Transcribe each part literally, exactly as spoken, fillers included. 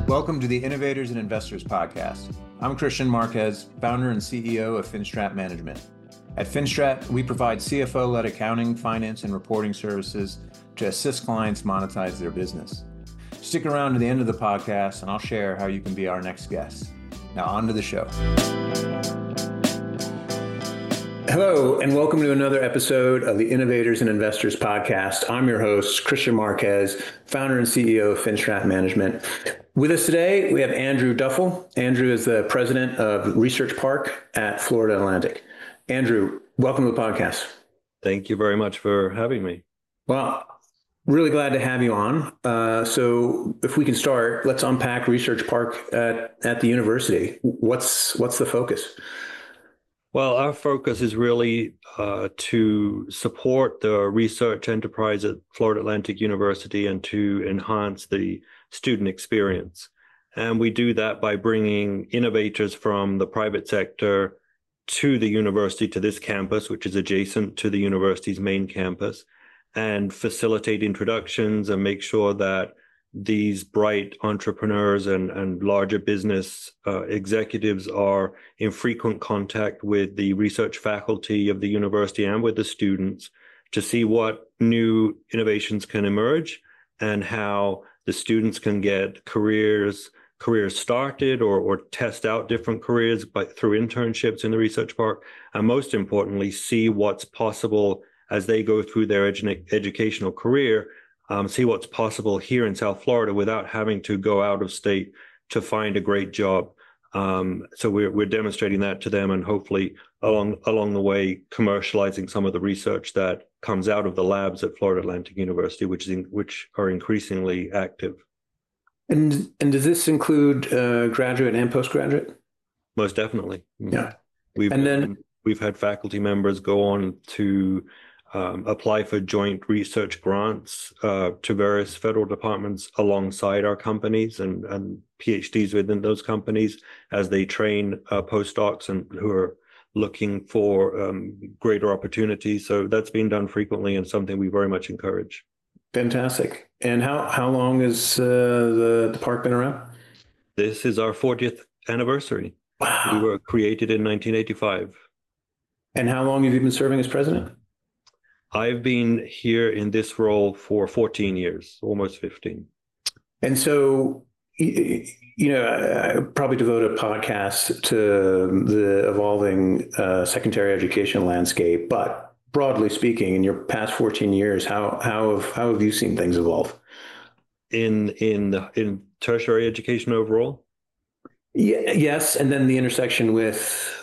Welcome to the Innovators and Investors Podcast. I'm Christian Marquez, founder and C E O of Finstrat Management. At Finstrat, we provide C F O-led accounting, finance, and reporting services to assist clients monetize their business. Stick around to the end of the podcast and I'll share how you can be our next guest. Now on to the show. Hello, and welcome to another episode of the Innovators and Investors Podcast. I'm your host, Christian Marquez, founder and C E O of Finstrat Management. With us today, we have Andrew Duffel. Andrew is the president of Research Park at Florida Atlantic. Andrew, welcome to the podcast. Thank you very much for having me. Well, really glad to have you on. Uh, so if we can start, let's unpack Research Park at, at the university. What's, what's the focus? Well, our focus is really uh, to support the research enterprise at Florida Atlantic University and to enhance the student experience. And we do that by bringing innovators from the private sector to the university, to this campus, which is adjacent to the university's main campus, and facilitate introductions and make sure that these bright entrepreneurs and, and larger business uh, executives are in frequent contact with the research faculty of the university and with the students to see what new innovations can emerge and how the students can get careers careers started or, or test out different careers by, through internships in the research park, and most importantly, see what's possible as they go through their edu- educational career. Um, see what's possible here in South Florida without having to go out of state to find a great job. Um, so we're we're demonstrating that to them, and hopefully along along the way commercializing some of the research that comes out of the labs at Florida Atlantic University, which is in, which are increasingly active. And and does this include uh, graduate and postgraduate? Most definitely. Yeah. We've and then we've had faculty members go on to Um, apply for joint research grants uh, to various federal departments alongside our companies and, and PhDs within those companies as they train uh, postdocs and who are looking for um, greater opportunities. So that's been done frequently and something we very much encourage. Fantastic. And how, how long has uh, the, the park been around? This is our fortieth anniversary. Wow. We were created in nineteen eighty-five. And how long have you been serving as president? I've been here in this role for fourteen years, almost fifteen. And so, you know, I probably devote a podcast to the evolving uh, secondary education landscape, but broadly speaking, in your past fourteen years, how how have how have you seen things evolve? In in in tertiary education overall? Yeah, yes, and then the intersection with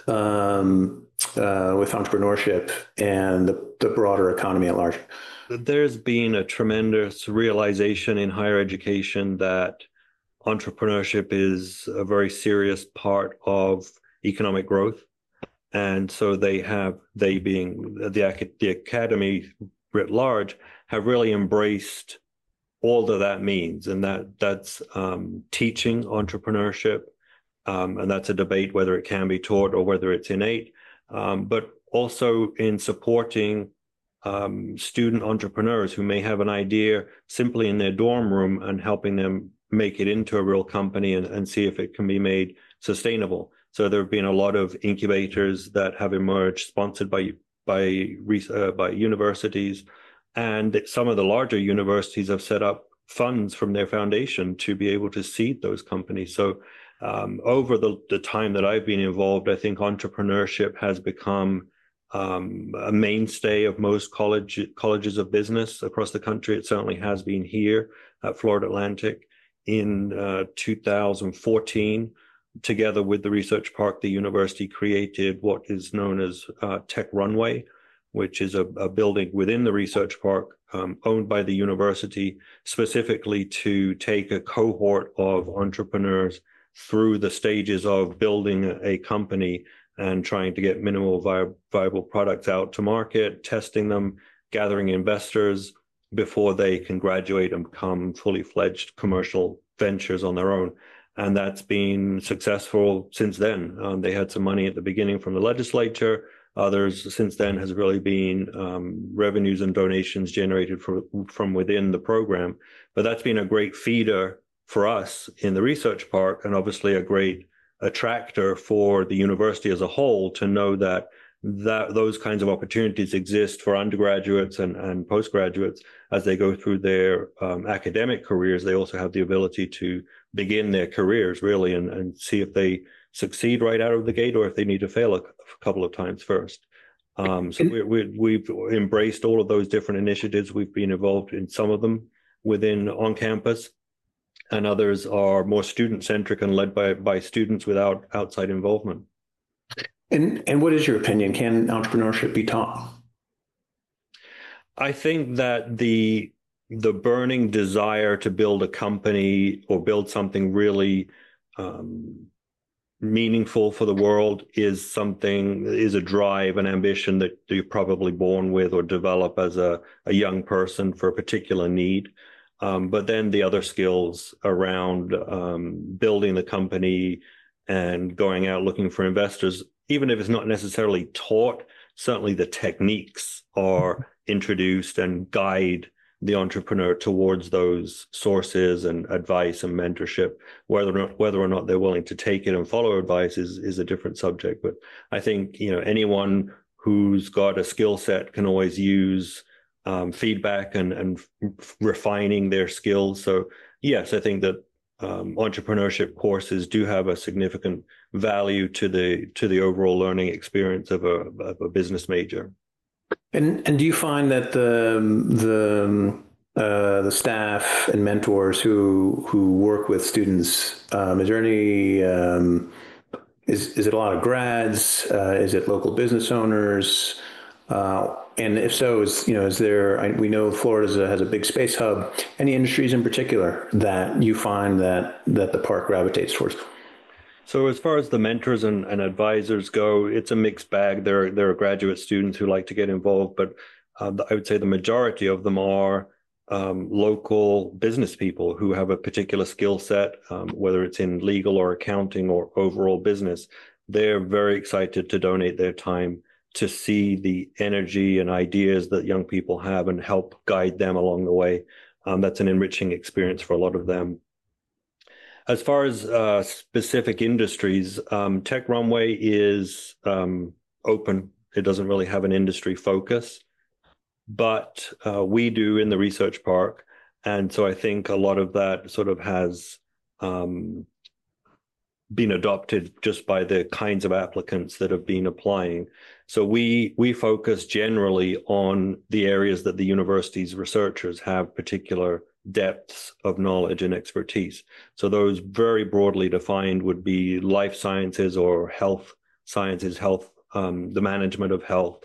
um, uh, with entrepreneurship and the, the broader economy at large. There's been a tremendous realization in higher education that entrepreneurship is a very serious part of economic growth. And so they have, they being the, the academy writ large, have really embraced all that that means. And that that's um, teaching entrepreneurship. Um, and that's a debate whether it can be taught or whether it's innate. Um, but also in supporting um, student entrepreneurs who may have an idea simply in their dorm room and helping them make it into a real company and, and see if it can be made sustainable. So there have been a lot of incubators that have emerged, sponsored by by uh, by universities, and some of the larger universities have set up funds from their foundation to be able to seed those companies. So Um, over the, the time that I've been involved, I think entrepreneurship has become um, a mainstay of most college colleges of business across the country. It certainly has been here at Florida Atlantic. In uh, two thousand fourteen, together with the Research Park, the university created what is known as uh, Tech Runway, which is a, a building within the Research Park um, owned by the university, specifically to take a cohort of entrepreneurs through the stages of building a company and trying to get minimal vi- viable products out to market, testing them, gathering investors before they can graduate and become fully fledged commercial ventures on their own. And that's been successful since then. Um, they had some money at the beginning from the legislature. Others since then has really been um, revenues and donations generated for, from within the program. But that's been a great feeder for us in the research park, and obviously a great attractor for the university as a whole to know that that those kinds of opportunities exist for undergraduates and, and postgraduates as they go through their um, academic careers. They also have the ability to begin their careers really and, and see if they succeed right out of the gate or if they need to fail a, a couple of times first. Um, so we, we, we've embraced all of those different initiatives. We've been involved in some of them within on campus, and others are more student-centric and led by, by students without outside involvement. And and what is your opinion? Can entrepreneurship be taught? I think that the the burning desire to build a company or build something really um, meaningful for the world is something, is a drive, an ambition that you're probably born with or develop as a, a young person for a particular need. Um, but then the other skills around um, building the company and going out looking for investors, even if it's not necessarily taught, certainly the techniques are introduced and guide the entrepreneur towards those sources and advice and mentorship. Whether or not, whether or not they're willing to take it and follow advice is, is a different subject. But I think, you know, anyone who's got a skill set can always use um, feedback and, and refining their skills. So yes, I think that um, entrepreneurship courses do have a significant value to the to the overall learning experience of a of a business major. And and do you find that the the uh, the staff and mentors who who work with students, um, is there any um, is is it a lot of grads? Uh, is it local business owners? Uh, and if so, is you know is there? I, we know Florida has a big space hub. Any industries in particular that you find that that the park gravitates towards? So as far as the mentors and, and advisors go, it's a mixed bag. There, there are graduate students who like to get involved, but uh, I would say the majority of them are um, local business people who have a particular skill set, um, whether it's in legal or accounting or overall business. They're very excited to donate their time to see the energy and ideas that young people have and help guide them along the way. Um, that's an enriching experience for a lot of them. As far as uh, specific industries, um, Tech Runway is um, open. It doesn't really have an industry focus, but uh, we do in the research park. And so I think a lot of that sort of has um, been adopted just by the kinds of applicants that have been applying. So we we focus generally on the areas that the university's researchers have particular depths of knowledge and expertise. So those very broadly defined would be life sciences or health sciences, health, um, the management of health.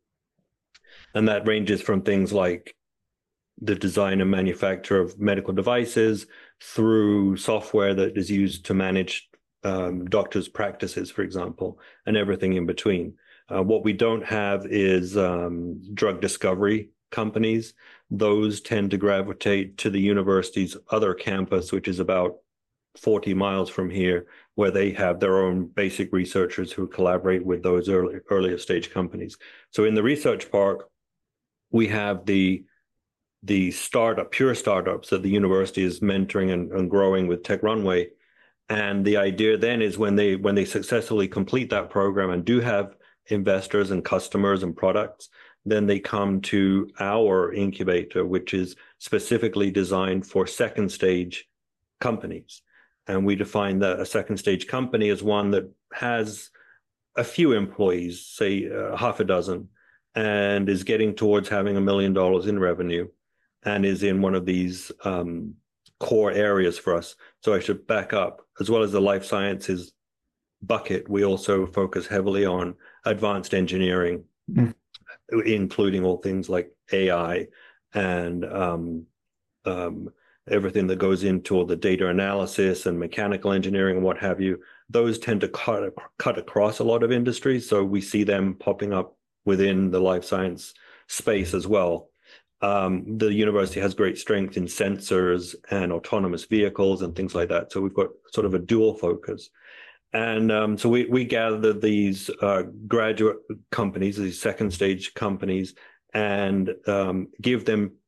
And that ranges from things like the design and manufacture of medical devices through software that is used to manage um, doctors' practices, for example, and everything in between. Uh, what we don't have is um, drug discovery companies. Those tend to gravitate to the university's other campus, which is about forty miles from here, where they have their own basic researchers who collaborate with those early, earlier stage companies. So in the research park, we have the the startup, pure startups that the university is mentoring and, and growing with Tech Runway. And the idea then is when they when they successfully complete that program and do have investors and customers and products, then they come to our incubator, which is specifically designed for second stage companies. And we define that a second stage company as one that has a few employees, say uh, half a dozen, and is getting towards having a million dollars in revenue and is in one of these um, core areas for us. So I should back up. As well as the life sciences bucket, we also focus heavily on advanced engineering, mm. including all things like A I and um, um, everything that goes into all the data analysis and mechanical engineering and what have you. Those tend to cut, cut across a lot of industries. So we see them popping up within the life science space as well. Um, the university has great strength in sensors and autonomous vehicles and things like that. So we've got sort of a dual focus. And um, so we, we gather these uh, graduate companies, these second stage companies, and um, give them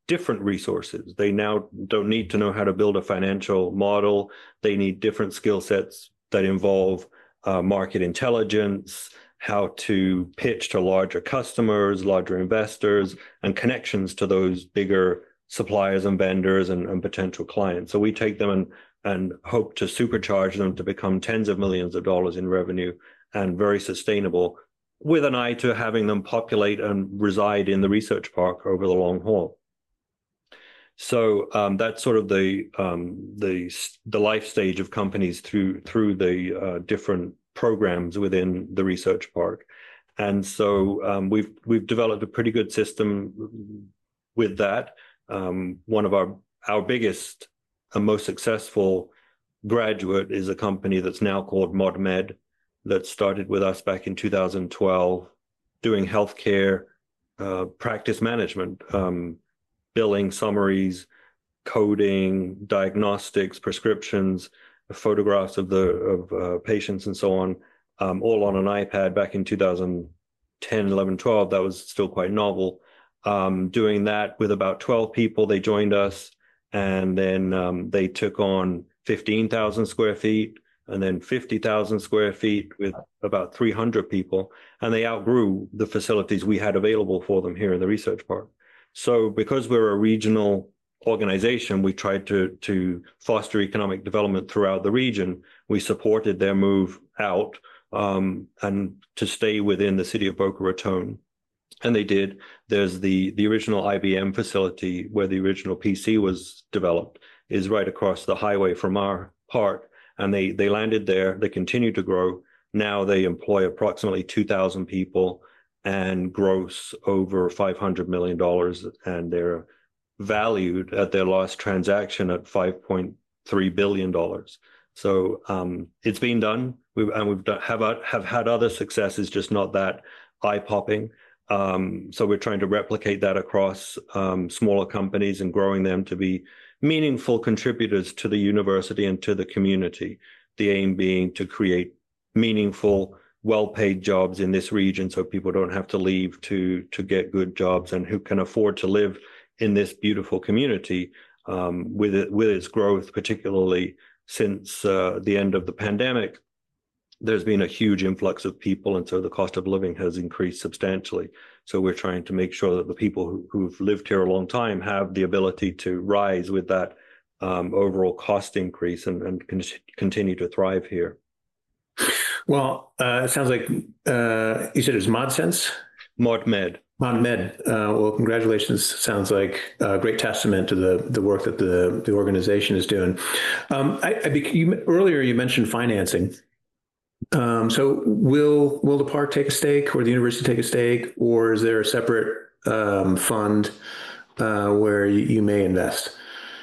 different resources. They now don't need to know how to build a financial model. They need different skill sets that involve uh, market intelligence, how to pitch to larger customers, larger investors, and connections to those bigger suppliers and vendors and, and potential clients. So we take them and, and hope to supercharge them to become tens of millions of dollars in revenue and very sustainable, with an eye to having them populate and reside in the research park over the long haul. So um, that's sort of the um, the the life stage of companies through through the uh, different programs within the research park, and so um, we've we've developed a pretty good system with that. Um, one of our our biggest and most successful graduate is a company that's now called ModMed, that started with us back in two thousand twelve, doing healthcare uh, practice management. Um, billing summaries, coding, diagnostics, prescriptions, photographs of the of uh, patients and so on, um, all on an iPad back in two thousand ten, eleven, twelve. That was still quite novel. Um, doing that with about twelve people, they joined us, and then um, they took on fifteen thousand square feet, and then fifty thousand square feet with about three hundred people, and they outgrew the facilities we had available for them here in the research park. So because we're a regional organization, we tried to, to foster economic development throughout the region. We supported their move out um, and to stay within the city of Boca Raton. And they did. There's the, the original I B M facility where the original P C was developed, is right across the highway from our park. And they, they landed there. They continue to grow. Now they employ approximately two thousand people and gross over five hundred million dollars, and they're valued at their last transaction at five point three billion dollars. So um, it's been done, we've, and we've done, have, have had other successes, just not that eye-popping. Um, so we're trying to replicate that across um, smaller companies and growing them to be meaningful contributors to the university and to the community. The aim being to create meaningful, well-paid jobs in this region, so people don't have to leave to to get good jobs, and who can afford to live in this beautiful community um, with it, with its growth, particularly since uh, the end of the pandemic. There's been a huge influx of people, and so the cost of living has increased substantially. So we're trying to make sure that the people who, who've lived here a long time have the ability to rise with that um, overall cost increase and, and con- continue to thrive here. Well, uh, it sounds like uh, you said it was ModSense? ModMed. ModMed. Uh, well, congratulations. Sounds like a great testament to the the work that the the organization is doing. Um, I, I you, earlier you mentioned financing. Um, so will will the park take a stake, or the university take a stake, or is there a separate um, fund uh, where you, you may invest?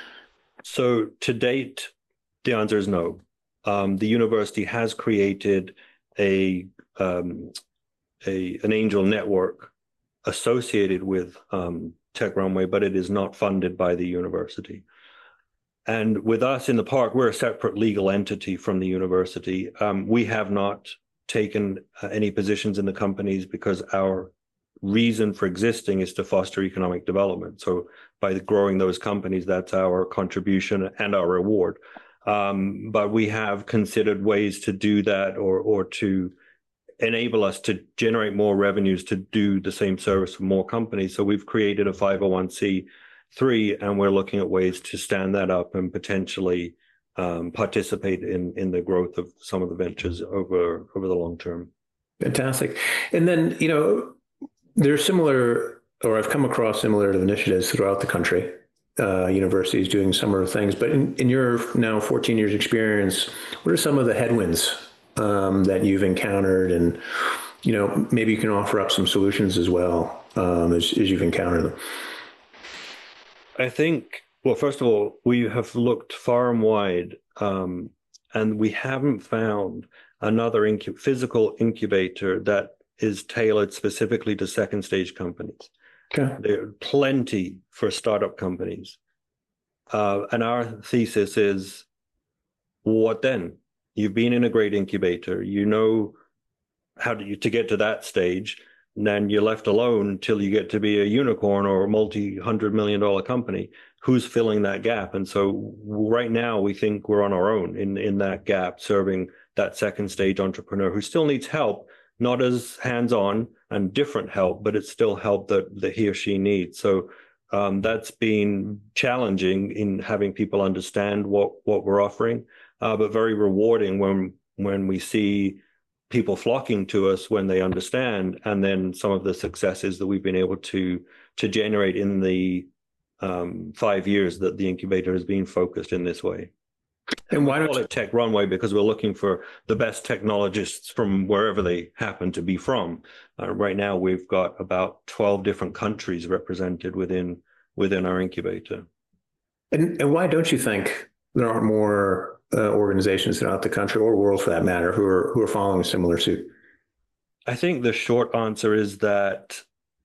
So to date, the answer is no. Um, the university has created a, um, a an angel network associated with um, Tech Runway, but it is not funded by the university. And with us in the park, we're a separate legal entity from the university. Um, we have not taken uh, any positions in the companies because our reason for existing is to foster economic development. So by growing those companies, that's our contribution and our reward. Um, but we have considered ways to do that, or or to enable us to generate more revenues to do the same service for more companies. So we've created a five oh one c three, and we're looking at ways to stand that up and potentially um, participate in in the growth of some of the ventures over over the long term. Fantastic. And then, you know, there's similar, or I've come across similar initiatives throughout the country. Uh, universities doing similar things, but in, in your now fourteen years experience, what are some of the headwinds um, that you've encountered, and you know, maybe you can offer up some solutions as well um, as, as you've encountered them? I think, well, first of all, we have looked far and wide, um, and we haven't found another incu- physical incubator that is tailored specifically to second stage companies. Okay. There are plenty for startup companies. Uh, and our thesis is, what then? You've been in a great incubator. You know how to, to get to that stage. then you're left alone until you get to be a unicorn or a multi-hundred million dollar company. Who's filling that gap? And so right now we think we're on our own in, in that gap, serving that second stage entrepreneur who still needs help, not as hands-on and different help, but it's still help that, that he or she needs. So um, that's been challenging in having people understand what, what we're offering, uh, but very rewarding when, when we see people flocking to us when they understand, and then some of the successes that we've been able to to generate in the um, five years that the incubator has been focused in this way. And why not call it Tech Runway? Because we're looking for the best technologists from wherever they happen to be from. Uh, right now, we've got about twelve different countries represented within within our incubator. And, and why don't you think there aren't more Uh, organizations throughout the country, or world for that matter, who are who are following similar suit? I think the short answer is that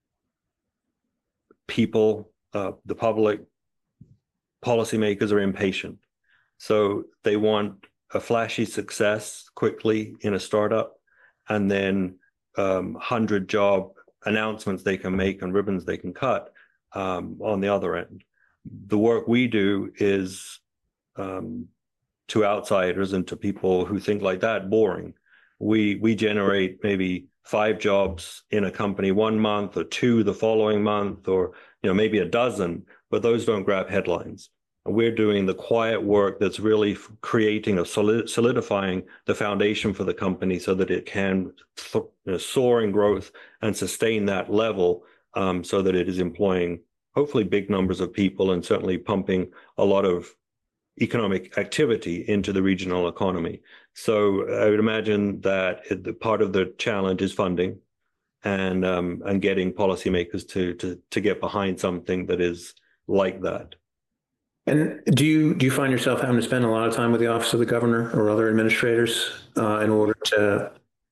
people, uh, the public, policymakers are impatient. So they want a flashy success quickly in a startup, and then um, hundred job announcements they can make and ribbons they can cut um, on the other end. The work we do is um, to outsiders and to people who think like that, boring. We we generate maybe five jobs in a company one month, or two the following month, or you know maybe a dozen, but those don't grab headlines. And we're doing the quiet work that's really creating or solid, solidifying the foundation for the company so that it can you know, soar in growth and sustain that level, um, so that it is employing hopefully big numbers of people and certainly pumping a lot of economic activity into the regional economy. So I would imagine that it, the part of the challenge is funding, and um, and getting policymakers to to to get behind something that is like that. And do you do you find yourself having to spend a lot of time with the Office of the Governor or other administrators uh, in order to?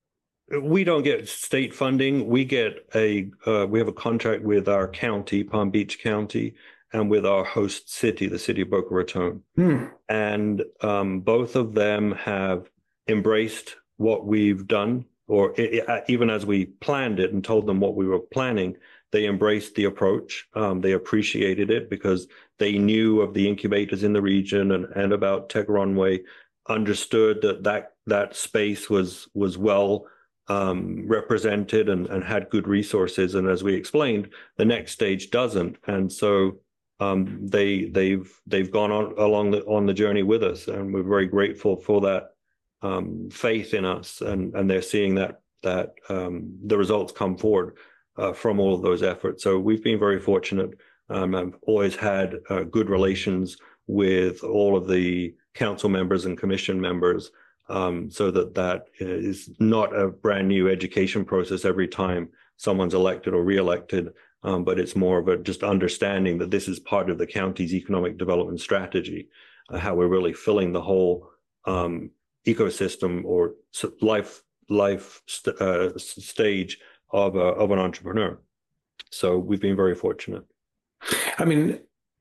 We don't get state funding. We get a uh, we have a contract with our county, Palm Beach County, and with our host city, the city of Boca Raton. Hmm. And um, both of them have embraced what we've done, or it, it, even as we planned it and told them what we were planning, they embraced the approach. Um, they appreciated it because they knew of the incubators in the region and, and about Tech Runway, understood that that, that space was, was well um, represented and, and had good resources. And as we explained, the next stage doesn't. And so Um, they they've they've gone on along the on the journey with us, and we're very grateful for that um, faith in us, and and they're seeing that that um, the results come forward uh, from all of those efforts. So we've been very fortunate. Um, I've always had uh, good relations with all of the council members and commission members, um, so that that is not a brand new education process every time someone's elected or reelected. Um, but it's more of a just understanding that this is part of the county's economic development strategy, uh, how we're really filling the whole um, ecosystem or life life st uh, stage of a, of an entrepreneur. So we've been very fortunate. I mean,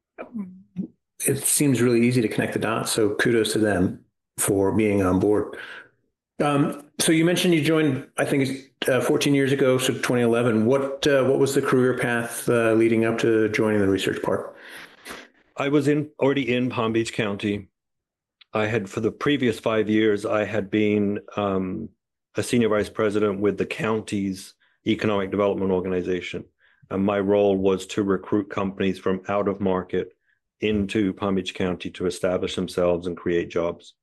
it seems really easy to connect the dots. So kudos to them for being on board. Um, so you mentioned you joined, I think, uh, fourteen years ago, so twenty eleven. What uh, what was the career path uh, leading up to joining the research park? I was in already in Palm Beach County. I had, for the previous five years, I had been um, a senior vice president with the county's economic development organization. And my role was to recruit companies from out of market into Palm Beach County to establish themselves and create jobs.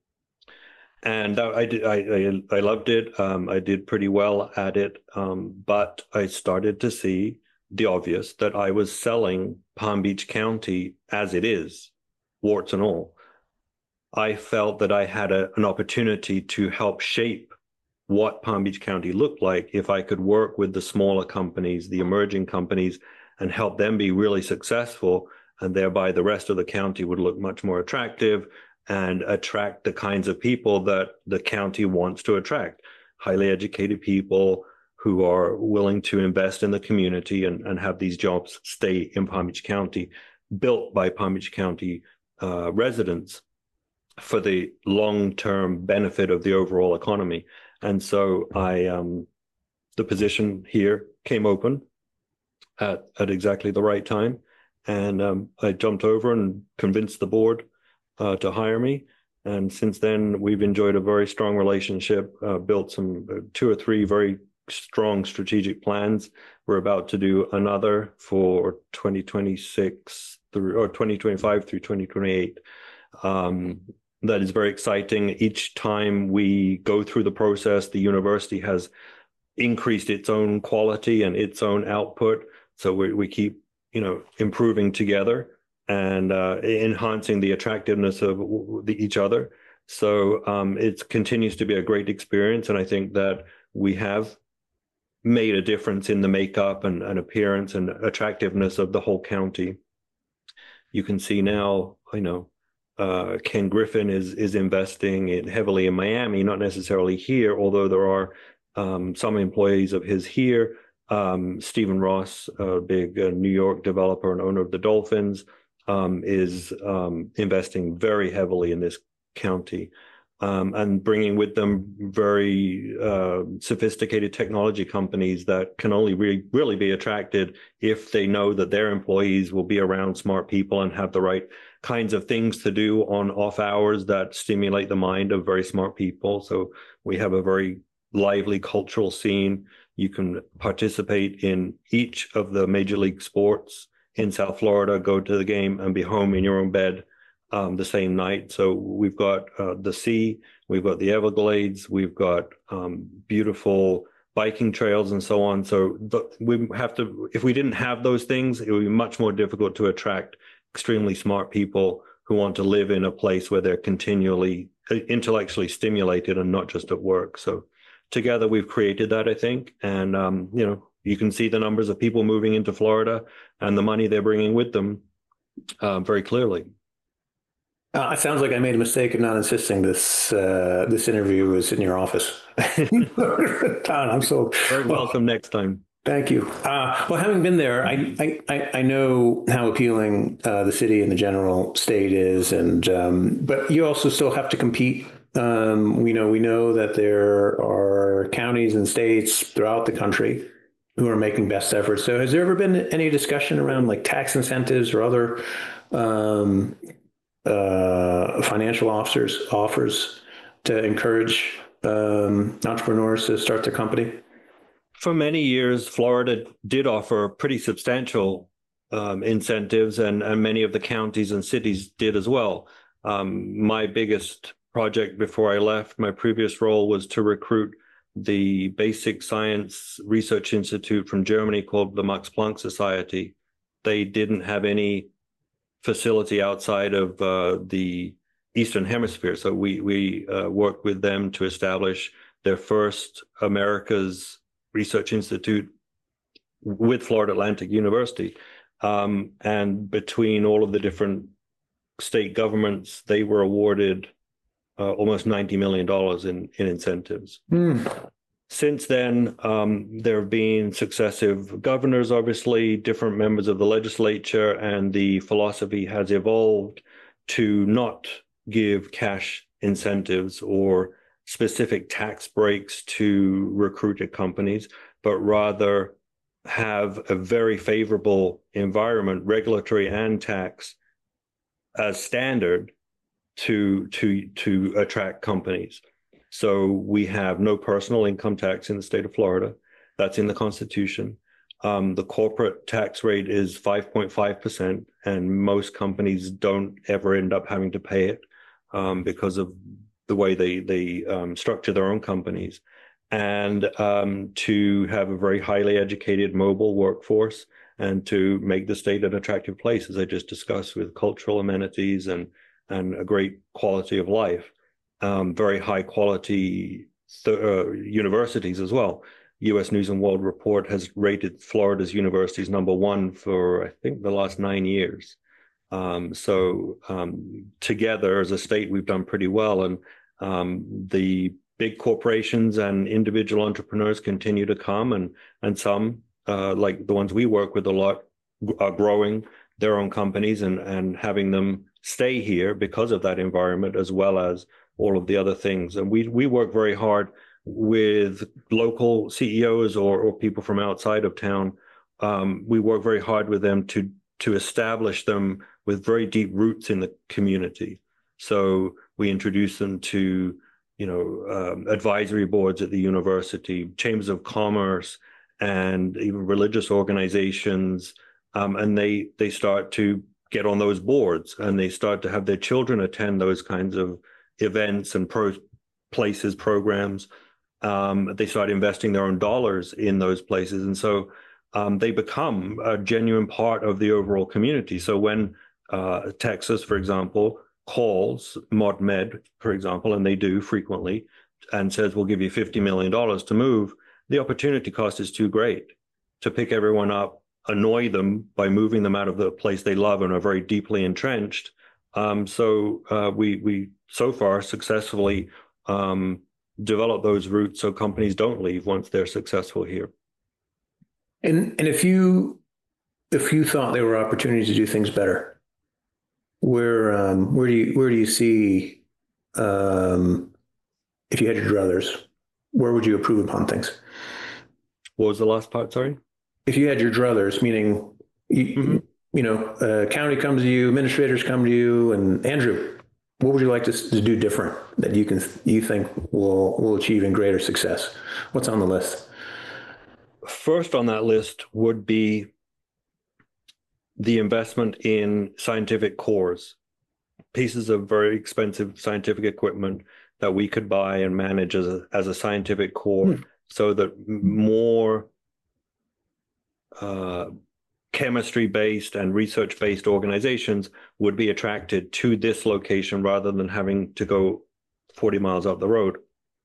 And I did. I, I, I loved it. Um, I did pretty well at it. Um, but I started to see the obvious, that I was selling Palm Beach County as it is, warts and all. I felt that I had a, an opportunity to help shape what Palm Beach County looked like if I could work with the smaller companies, the emerging companies, and help them be really successful. And thereby the rest of the county would look much more attractive and attract the kinds of people that the county wants to attract. Highly educated people who are willing to invest in the community and, and have these jobs stay in Palm Beach County, built by Palm Beach County uh, residents for the long-term benefit of the overall economy. And so I um, the position here came open at, at exactly the right time. And um, I jumped over and convinced the board uh, to hire me. And since then, we've enjoyed a very strong relationship, uh, built some uh, two or three very strong strategic plans. We're about to do another for twenty twenty-six through or twenty twenty-five through twenty twenty-eight. Um, that is very exciting. Each time we go through the process, the university has increased its own quality and its own output. So we, we keep, you know, improving together and uh, enhancing the attractiveness of the, each other. So um, it continues to be a great experience. And I think that we have made a difference in the makeup and, and appearance and attractiveness of the whole county. You can see now, you know, uh, Ken Griffin is is investing in heavily in Miami, not necessarily here, although there are um, some employees of his here. Um, Stephen Ross, a big uh, New York developer and owner of the Dolphins, um, is um, investing very heavily in this county. Um, and bringing with them very uh, sophisticated technology companies that can only re- really be attracted if they know that their employees will be around smart people and have the right kinds of things to do on off hours that stimulate the mind of very smart people. So we have a very lively cultural scene. You can participate in each of the major league sports in South Florida, go to the game and be home in your own bed Um, the same night. So we've got uh, the sea, we've got the Everglades, we've got um, beautiful biking trails and so on. So the, we have to, if we didn't have those things, it would be much more difficult to attract extremely smart people who want to live in a place where they're continually intellectually stimulated and not just at work. So together we've created that, I think. And, um, you know, you can see the numbers of people moving into Florida and the money they're bringing with them uh, very clearly. Uh, it sounds like I made a mistake of not insisting this uh, this interview was in your office. Don, I'm so very welcome well, next time. Thank you. Uh, well, having been there, I I, I know how appealing uh, the city and the general state is, and um, but you also still have to compete. Um, we know we know that there are counties and states throughout the country who are making best efforts. So, has there ever been any discussion around like tax incentives or other Um, uh, financial officers offers to encourage um, entrepreneurs to start their company? For many years, Florida did offer pretty substantial um, incentives, and, and many of the counties and cities did as well. Um, my biggest project before I left my previous role was to recruit the Basic Science Research Institute from Germany called the Max Planck Society. They didn't have any facility outside of uh, the Eastern Hemisphere. So we we uh, worked with them to establish their first America's Research Institute with Florida Atlantic University. Um, and between all of the different state governments, they were awarded uh, almost ninety million dollars in, in incentives. Mm. Since then, um, there have been successive governors, obviously, different members of the legislature, and the philosophy has evolved to not give cash incentives or specific tax breaks to recruited companies, but rather have a very favorable environment, regulatory and tax, as standard to, to, to attract companies. So we have no personal income tax in the state of Florida. That's in the Constitution. Um, the corporate tax rate is five point five percent, and most companies don't ever end up having to pay it um, because of the way they, they um, structure their own companies. And um, to have a very highly educated mobile workforce and to make the state an attractive place, as I just discussed, with cultural amenities and, and a great quality of life. Um, very high quality th- uh, universities as well. U S News and World Report has rated Florida's universities number one for, I think, the last nine years. Um, so um, together as a state, we've done pretty well. And um, the big corporations and individual entrepreneurs continue to come, and, and some, uh, like the ones we work with a lot, are growing their own companies and, and having them stay here because of that environment, as well as all of the other things. And we we work very hard with local C E Os or, or people from outside of town, um, we work very hard with them to to establish them with very deep roots in the community. So we introduce them to, you know, um, advisory boards at the university, chambers of commerce, and even religious organizations, um, and they they start to get on those boards, and they start to have their children attend those kinds of events and pro places, programs. Um, they start investing their own dollars in those places, and so um, they become a genuine part of the overall community. So when uh, Texas, for example, calls ModMed, for example, and they do frequently, and says, we'll give you fifty million dollars to move, the opportunity cost is too great to pick everyone up, annoy them by moving them out of the place they love and are very deeply entrenched. Um, so uh, we, we so far successfully um, develop those routes so companies don't leave once they're successful here. And and if you if you thought there were opportunities to do things better, where um, where do you where do you see um, if you had your druthers, where would you improve upon things? What was the last part? Sorry. If you had your druthers, meaning you, mm-hmm. you know, uh, county comes to you, administrators come to you, and Andrew, what would you like to, to do different that you can you think will will achieve in greater success? What's on the list? First on that list would be the investment in scientific cores, pieces of very expensive scientific equipment that we could buy and manage as a, as a scientific core, hmm. so that more uh, chemistry-based and research-based organizations would be attracted to this location rather than having to go forty miles up the road.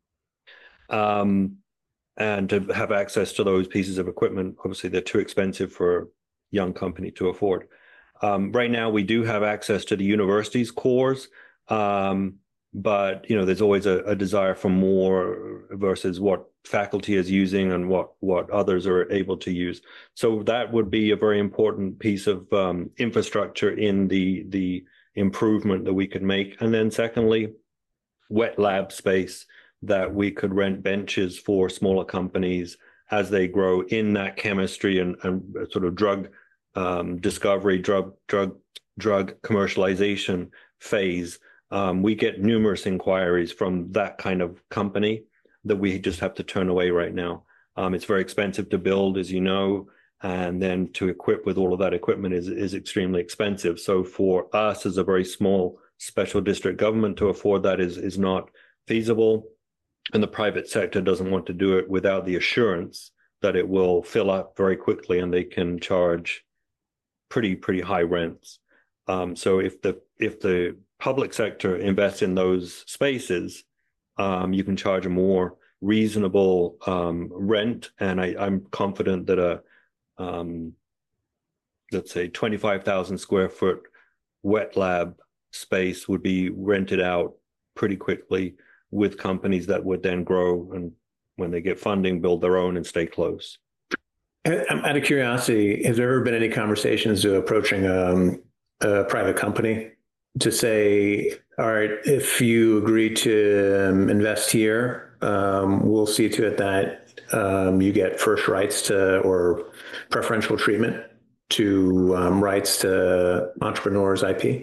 Um, and to have access to those pieces of equipment. Obviously, they're too expensive for a young company to afford. Um, right now, we do have access to the university's cores, um, but you know, there's always a, a desire for more versus what faculty is using and what what others are able to use. So that would be a very important piece of um, infrastructure in the the improvement that we could make. And then secondly, wet lab space that we could rent benches for smaller companies as they grow in that chemistry and, and sort of drug um, discovery, drug drug drug commercialization phase. Um, we get numerous inquiries from that kind of company that we just have to turn away right now. Um, it's very expensive to build, as you know, and then to equip with all of that equipment is is extremely expensive. So for us as a very small special district government to afford that is is not feasible. And the private sector doesn't want to do it without the assurance that it will fill up very quickly and they can charge pretty, pretty high rents. Um, so if the if the public sector invests in those spaces, um, you can charge a more reasonable um, rent. And I, I'm confident that a, um, let's say, twenty-five thousand square foot wet lab space would be rented out pretty quickly with companies that would then grow and when they get funding, build their own and stay close. Out of curiosity, has there ever been any conversations to approaching um, a private company to say, all right, if you agree to um, invest here, um, we'll see to it that um, you get first rights to or preferential treatment to um, rights to entrepreneurs' I P?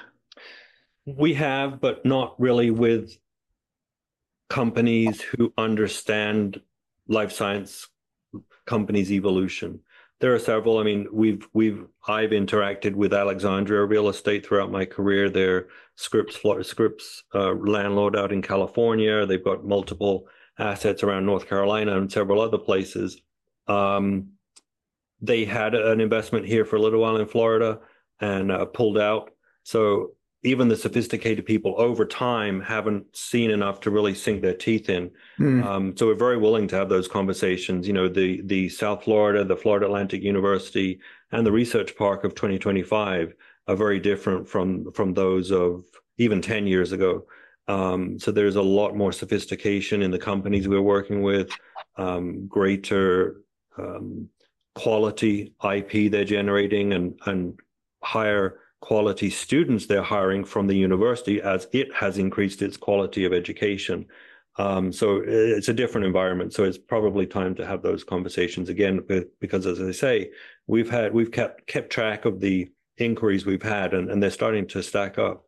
We have, but not really with companies who understand life science companies' evolution. There are several. I mean, we've we've I've interacted with Alexandria Real Estate throughout my career. They're Scripps Scripps uh, landlord out in California. They've got multiple assets around North Carolina and several other places. Um, they had an investment here for a little while in Florida and uh, pulled out. So even the sophisticated people over time haven't seen enough to really sink their teeth in. Mm. Um, so we're very willing to have those conversations. You know, the the South Florida, the Florida Atlantic University, and the Research Park of twenty twenty-five are very different from from those of even ten years ago. Um, so there's a lot more sophistication in the companies we're working with, um, greater um, quality I P they're generating, and and higher quality students they're hiring from the university as it has increased its quality of education. Um, so it's a different environment. So it's probably time to have those conversations again, because as I say, we've had we've kept kept track of the inquiries we've had, and, and they're starting to stack up.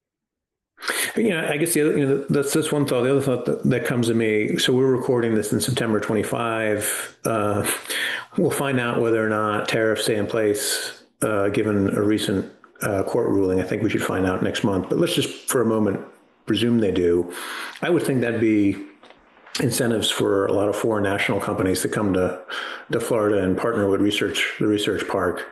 You know, I guess the other, you know, that's that's one thought. The other thought that, that comes to me. So we're recording this in September twenty-fifth. Uh, we'll find out whether or not tariffs stay in place, uh, given a recent uh, court ruling. I think we should find out next month. But let's just, for a moment, presume they do. I would think that'd be incentives for a lot of foreign national companies to come to to Florida and partner with research the research park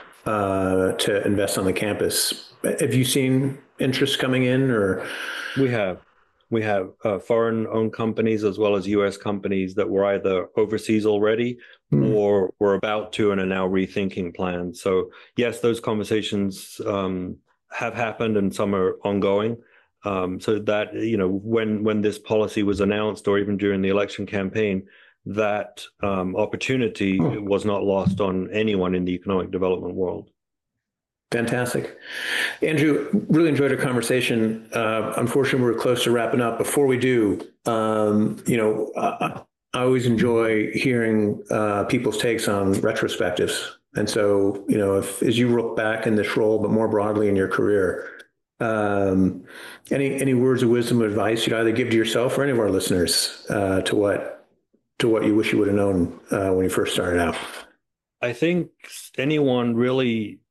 uh, to invest on the campus. Have you seen interest coming in, or? We have. We have uh, foreign-owned companies as well as U S companies that were either overseas already mm. or were about to and are now rethinking plans. So yes, those conversations um, have happened, and some are ongoing. Um, so that, you know, when when this policy was announced, or even during the election campaign, that um, opportunity oh. was not lost on anyone in the economic development world. Fantastic. Andrew, really enjoyed our conversation. Uh, unfortunately, we're close to wrapping up. Before we do, um, you know, I, I always enjoy hearing uh, people's takes on retrospectives. And so, you know, if as you look back in this role, but more broadly in your career, um, any any words of wisdom or advice you'd either give to yourself or any of our listeners uh, to what to what you wish you would have known uh, when you first started out? I think anyone really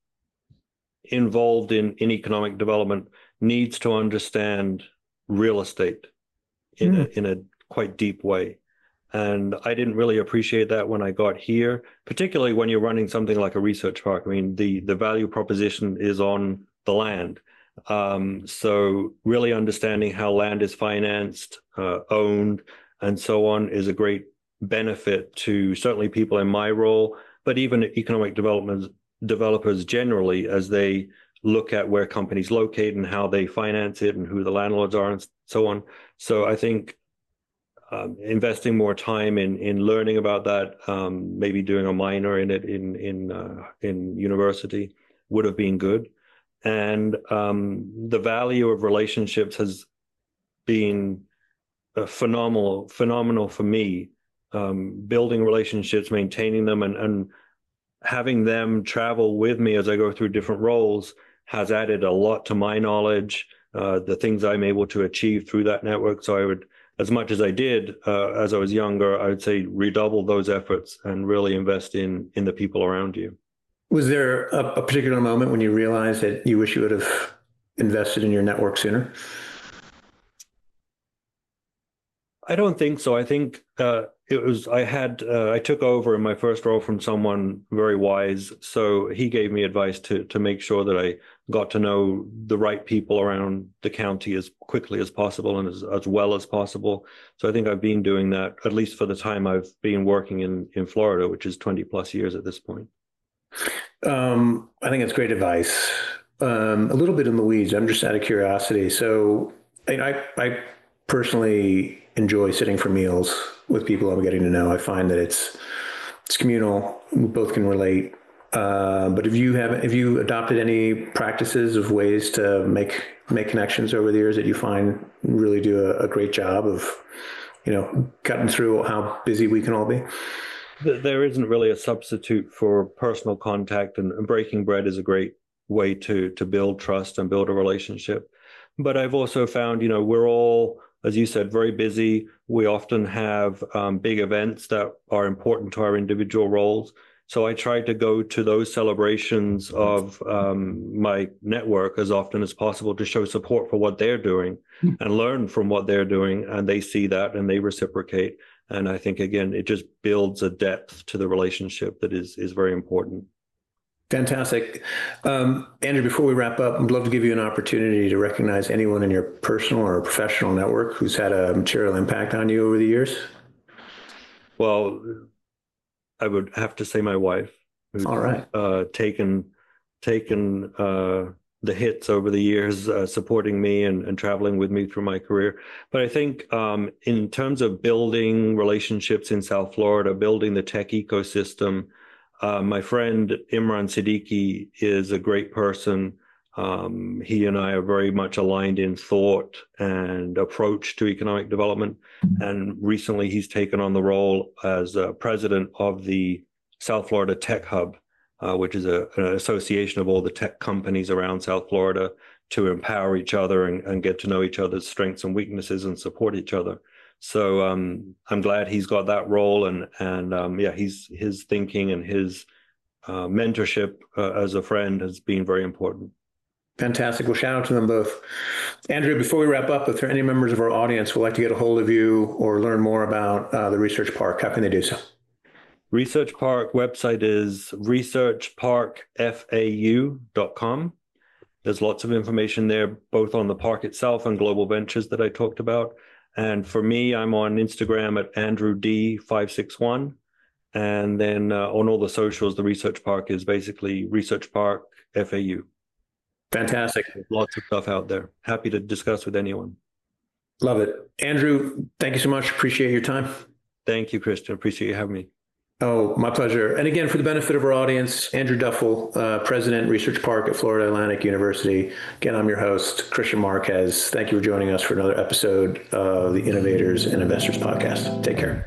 involved in, in economic development needs to understand real estate in mm. a, in a quite deep way. And I didn't really appreciate that when I got here, particularly when you're running something like a research park. I mean, the, the value proposition is on the land. Um, so really understanding how land is financed, uh, owned, and so on is a great benefit to certainly people in my role, but even economic development developers generally, as they look at where companies locate and how they finance it and who the landlords are and so on. So I think um, investing more time in in learning about that, um, maybe doing a minor in it in in uh, in university would have been good. And um, the value of relationships has been uh, phenomenal, phenomenal for me. Um, building relationships, maintaining them, and and having them travel with me as I go through different roles has added a lot to my knowledge, uh, the things I'm able to achieve through that network. So I would, as much as I did uh, as I was younger, I would say redouble those efforts and really invest in in the people around you. Was there a, a particular moment when you realized that you wish you would have invested in your network sooner? I don't think so. I think uh, it was, I had, uh, I took over in my first role from someone very wise. So he gave me advice to to make sure that I got to know the right people around the county as quickly as possible and as, as well as possible. So I think I've been doing that, at least for the time I've been working in, in Florida, which is twenty plus years at this point. Um, I think that's great advice. Um, a little bit in the weeds. I'm just out of curiosity. So I, I personally enjoy sitting for meals with people I'm getting to know. I find that it's it's communal. We both can relate. Uh, but have you have have you adopted any practices of ways to make make connections over the years that you find really do a, a great job of, you know, cutting through how busy we can all be? There isn't really a substitute for personal contact, and breaking bread is a great way to to build trust and build a relationship. But I've also found, you know, we're all, as you said, very busy. We often have um, big events that are important to our individual roles. So I try to go to those celebrations of um, my network as often as possible to show support for what they're doing and learn from what they're doing. And they see that and they reciprocate. And I think, again, it just builds a depth to the relationship that is is very important. Fantastic. Um, Andrew, before we wrap up, I'd love to give you an opportunity to recognize anyone in your personal or professional network who's had a material impact on you over the years. Well, I would have to say my wife, who's All right. uh, taken taken uh, the hits over the years, uh, supporting me and, and traveling with me through my career. But I think um, in terms of building relationships in South Florida, building the tech ecosystem, Uh, my friend Imran Siddiqui is a great person. Um, he and I are very much aligned in thought and approach to economic development. And recently he's taken on the role as uh, president of the South Florida Tech Hub, uh, which is a, an association of all the tech companies around South Florida to empower each other and, and get to know each other's strengths and weaknesses and support each other. So um, I'm glad he's got that role, and and um, yeah, he's his thinking and his uh, mentorship uh, as a friend has been very important. Fantastic. Well, shout out to them both. Andrew, before we wrap up, if there are any members of our audience who would like to get a hold of you or learn more about uh, the Research Park, how can they do so? Research Park website is research park f a u dot com. There's lots of information there, both on the park itself and global ventures that I talked about. And for me, I'm on Instagram at Andrew D five six one. And then uh, on all the socials, the Research Park is basically Research Park F A U. Fantastic. Lots of stuff out there. Happy to discuss with anyone. Love it. Andrew, thank you so much. Appreciate your time. Thank you, Christian. Appreciate you having me. Oh, my pleasure. And again, for the benefit of our audience, Andrew Duffel, uh, President, Research Park at Florida Atlantic University. Again, I'm your host, Christian Marquez. Thank you for joining us for another episode of the Innovators and Investors Podcast. Take care.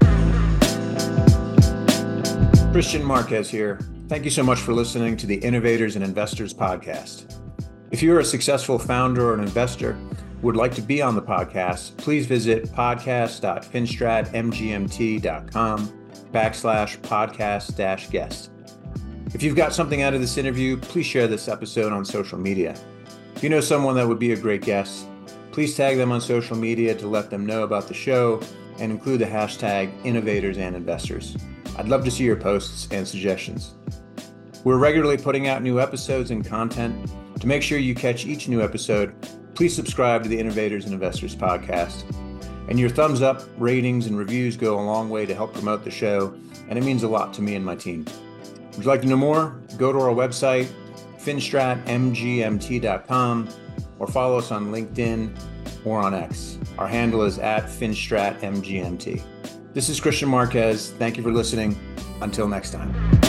Christian Marquez here. Thank you so much for listening to the Innovators and Investors Podcast. If you're a successful founder or an investor who would like to be on the podcast, please visit podcast dot finstrat m g m t dot com backslash podcast dash guest. If you've got something out of this interview, please share this episode on social media. If you know someone that would be a great guest, please tag them on social media to let them know about the show and include the hashtag Innovators and Investors. I'd love to see your posts and suggestions. We're regularly putting out new episodes and content. To make sure you catch each new episode, please subscribe to the Innovators and Investors Podcast. And your thumbs up, ratings, and reviews go a long way to help promote the show, and it means a lot to me and my team. Would you like to know more? Go to our website, finstrat m g m t dot com, or follow us on LinkedIn or on X. Our handle is at finstrat m g m t. This is Christian Marquez. Thank you for listening. Until next time.